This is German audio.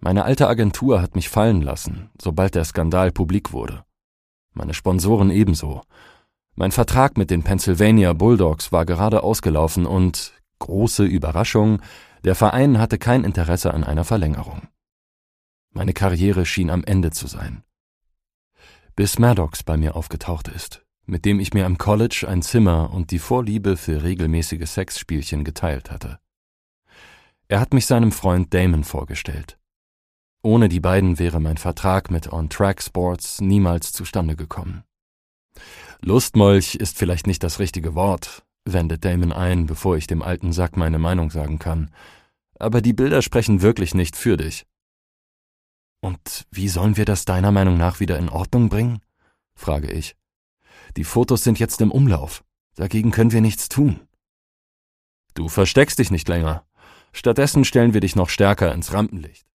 Meine alte Agentur hat mich fallen lassen, sobald der Skandal publik wurde. Meine Sponsoren ebenso. Mein Vertrag mit den Pennsylvania Bulldogs war gerade ausgelaufen und, große Überraschung, der Verein hatte kein Interesse an einer Verlängerung. Meine Karriere schien am Ende zu sein. Bis Maddox bei mir aufgetaucht ist, mit dem ich mir am College ein Zimmer und die Vorliebe für regelmäßige Sexspielchen geteilt hatte. Er hat mich seinem Freund Damon vorgestellt. Ohne die beiden wäre mein Vertrag mit On Track Sports niemals zustande gekommen. Lustmolch ist vielleicht nicht das richtige Wort, wendet Damon ein, bevor ich dem alten Sack meine Meinung sagen kann. Aber die Bilder sprechen wirklich nicht für dich. Und wie sollen wir das deiner Meinung nach wieder in Ordnung bringen? Frage ich. Die Fotos sind jetzt im Umlauf. Dagegen können wir nichts tun. Du versteckst dich nicht länger. Stattdessen stellen wir dich noch stärker ins Rampenlicht.